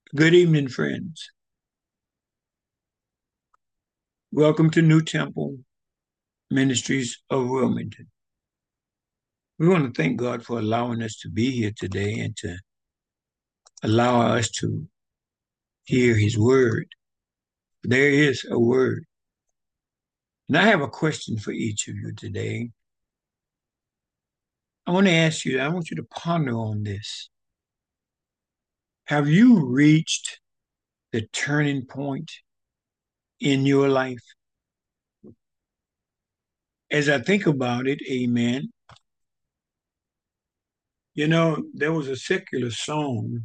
Good evening, friends. Welcome to New Temple Ministries of Wilmington. We want to thank God for allowing us to be here today and to allow us to hear His word. There is a word. And I have a question for each of you today. I want you to ponder on this. Have you reached the turning point in your life? As I think about it, amen. There was a secular song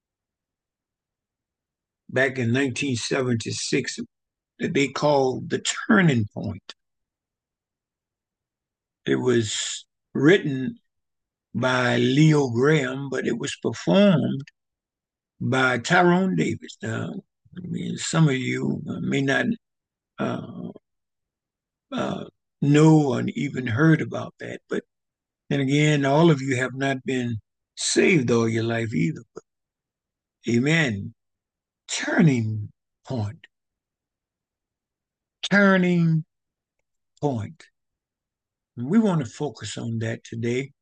back in 1976 that they called The Turning Point. It was written by Leo Graham, but it was performed by Tyrone Davis. Now, some of you may not uh, uh, know or even heard about that, but then again, all of you have not been saved all your life either. But, amen. Turning point. Turning point. And we want to focus on that today.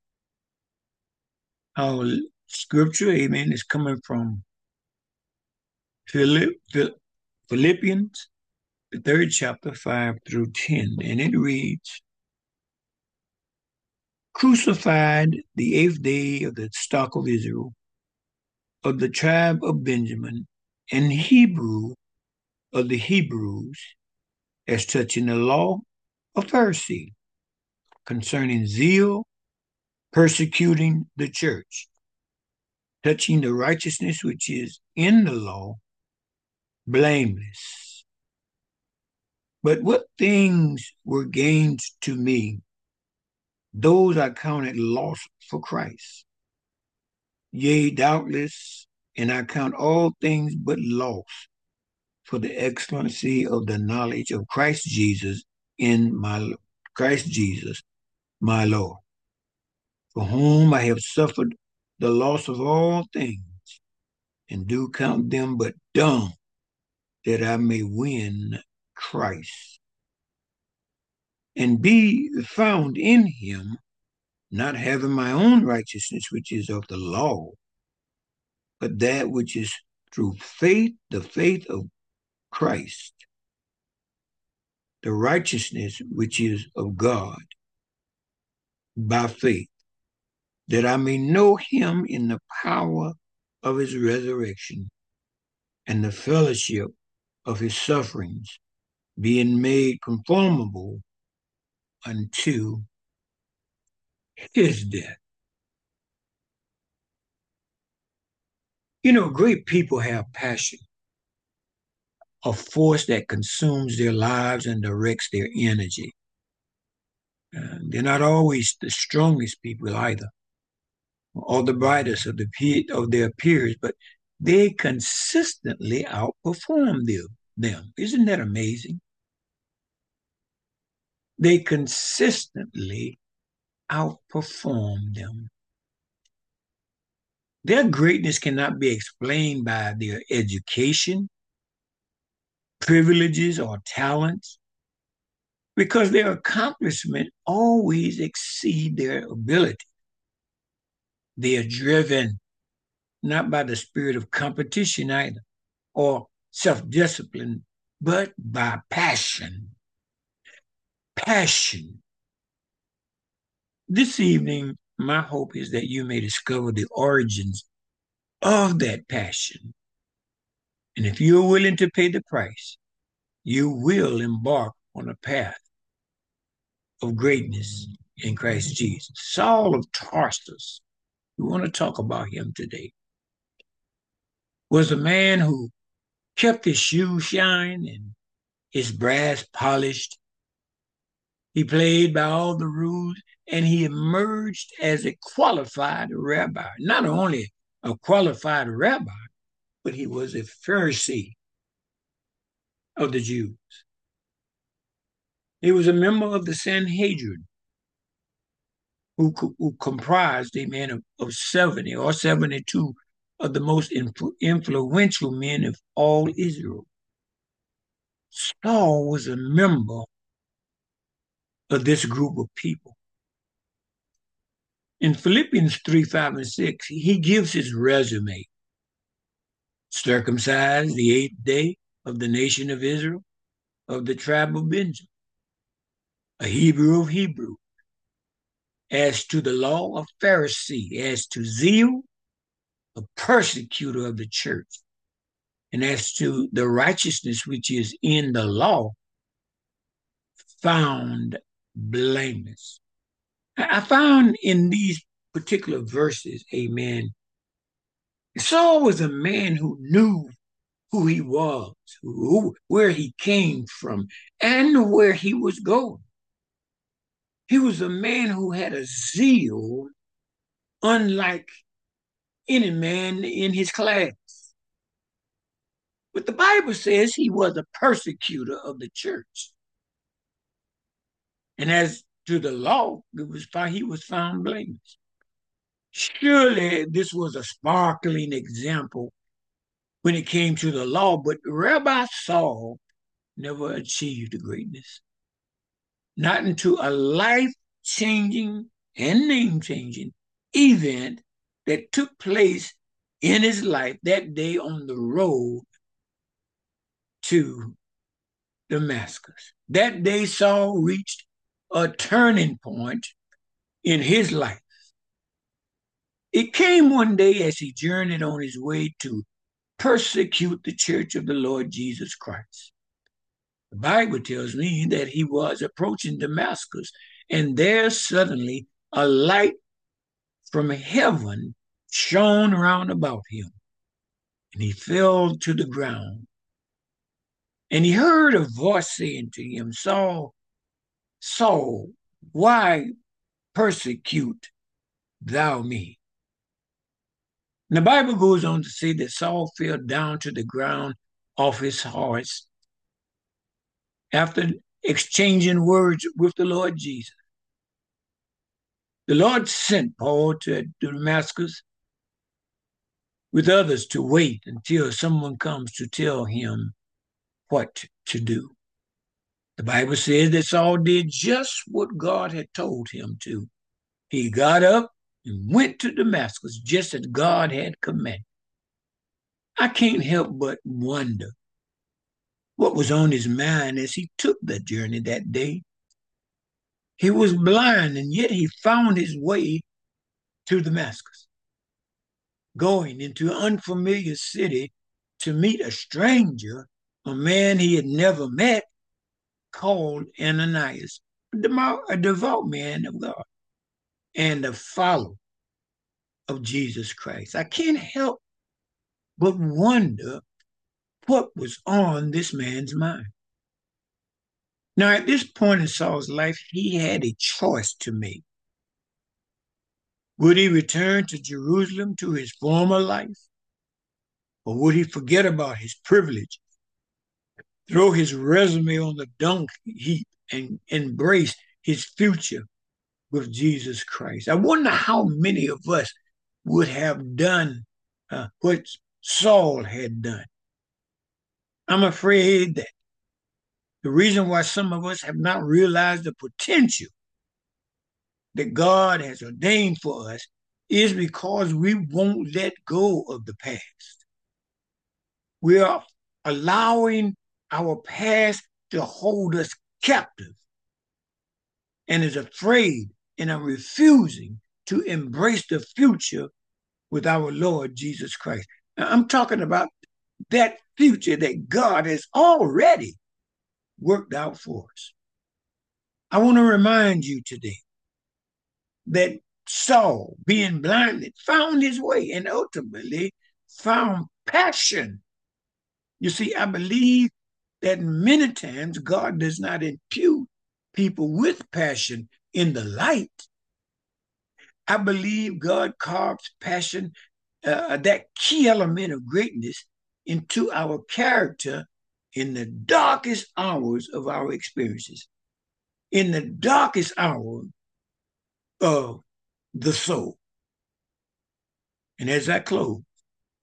Our scripture, amen, is coming from Philip, Philippians, the third chapter, 5 through 10. And it reads, crucified the eighth day of the stock of Israel, of the tribe of Benjamin, and Hebrew of the Hebrews, as touching the law of Pharisee, concerning zeal, persecuting the church, touching the righteousness which is in the law, blameless. But what things were gained to me, those I counted loss for Christ. Yea, doubtless, and I count all things but loss for the excellency of the knowledge of Christ Jesus, my Lord, for whom I have suffered the loss of all things, and do count them but dung, that I may win Christ, and be found in him, not having my own righteousness, which is of the law, but that which is through faith, the faith of Christ, the righteousness which is of God by faith, that I may know him in the power of his resurrection and the fellowship of his sufferings, being made conformable unto his death. Great people have passion, a force that consumes their lives and directs their energy. They're not always the strongest people either, or the brightest of their peers, but they consistently outperform them. Isn't that amazing? They consistently outperform them. Their greatness cannot be explained by their education, privileges, or talents, because their accomplishments always exceed their ability. They are driven not by the spirit of competition either, or self-discipline, but by passion. Passion. This evening, my hope is that you may discover the origins of that passion. And if you're willing to pay the price, you will embark on a path of greatness in Christ Jesus. Saul of Tarsus, we want to talk about him today, was a man who kept his shoes shined and his brass polished. He played by all the rules, and he emerged as a qualified rabbi. Not only a qualified rabbi, but he was a Pharisee of the Jews. He was a member of the Sanhedrin, who comprised a man of 70 or 72 of the most influential men of all Israel. Saul was a member of this group of people. In Philippians 3, 5, and 6, he gives his resume. Circumcised the 8th day of the nation of Israel, of the tribe of Benjamin, a Hebrew of Hebrews, as to the law, a Pharisee, as to zeal, a persecutor of the church, and as to the righteousness which is in the law, found blameless. I found in these particular verses, amen, Saul was a man who knew who he was, where he came from, and where he was going. He was a man who had a zeal unlike any man in his class. But the Bible says he was a persecutor of the church. And as to the law, he was found blameless. Surely this was a sparkling example when it came to the law, but Rabbi Saul never achieved greatness. Not into a life-changing and name-changing event that took place in his life that day on the road to Damascus. That day, Saul reached a turning point in his life. It came one day as he journeyed on his way to persecute the church of the Lord Jesus Christ. The Bible tells me that he was approaching Damascus, and there suddenly a light from heaven shone round about him, and he fell to the ground. And he heard a voice saying to him, Saul, Saul, why persecute thou me? And the Bible goes on to say that Saul fell down to the ground off his horse after exchanging words with the Lord Jesus. The Lord sent Paul to Damascus with others to wait until someone comes to tell him what to do. The Bible says that Saul did just what God had told him to. He got up and went to Damascus just as God had commanded. I can't help but wonder what was on his mind as he took the journey that day. He was blind, and yet he found his way to Damascus, going into an unfamiliar city to meet a stranger, a man he had never met, called Ananias, a devout man of God and a follower of Jesus Christ. I can't help but wonder what was on this man's mind. Now, at this point in Saul's life, he had a choice to make. Would he return to Jerusalem to his former life? Or would he forget about his privilege, throw his resume on the dung heap, and embrace his future with Jesus Christ? I wonder how many of us would have done what Saul had done. I'm afraid that the reason why some of us have not realized the potential that God has ordained for us is because we won't let go of the past. We are allowing our past to hold us captive and is afraid and are refusing to embrace the future with our Lord Jesus Christ. Now, I'm talking about that future that God has already worked out for us. I want to remind you today that Saul, being blinded, found his way and ultimately found passion. You see, I believe that many times God does not impute people with passion in the light. I believe God carves passion, that key element of greatness, into our character in the darkest hours of our experiences, in the darkest hour of the soul. And as I close,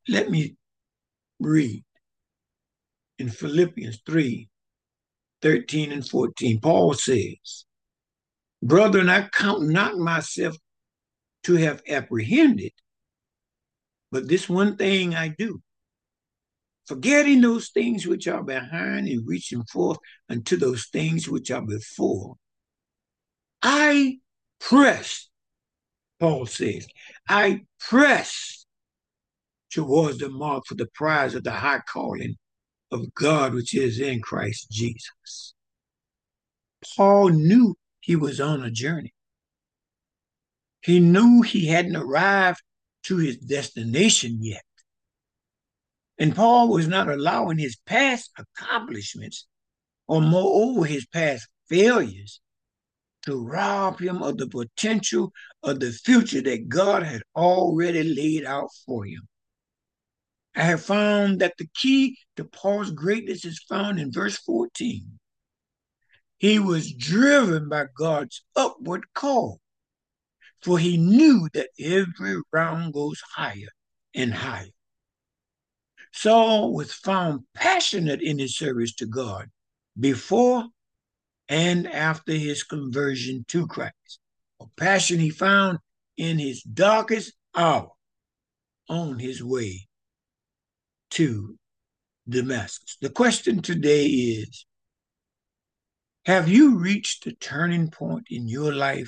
Let me read in Philippians 3:13 and 14. Paul says, Brethren, I count not myself to have apprehended, but this one thing I do, forgetting those things which are behind and reaching forth unto those things which are before. I press, Paul says, I press towards the mark for the prize of the high calling of God which is in Christ Jesus. Paul knew he was on a journey. He knew he hadn't arrived to his destination yet. And Paul was not allowing his past accomplishments, or moreover his past failures, to rob him of the potential of the future that God had already laid out for him. I have found that the key to Paul's greatness is found in verse 14. He was driven by God's upward call, for he knew that every round goes higher and higher. Saul was found passionate in his service to God before and after his conversion to Christ, a passion he found in his darkest hour on his way to Damascus. The question today is, have you reached a turning point in your life?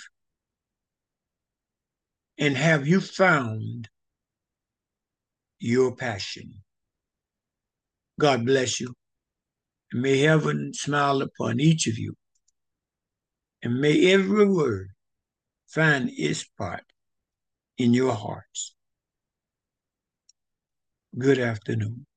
And have you found your passion? God bless you. And may heaven smile upon each of you. And may every word find its part in your hearts. Good afternoon.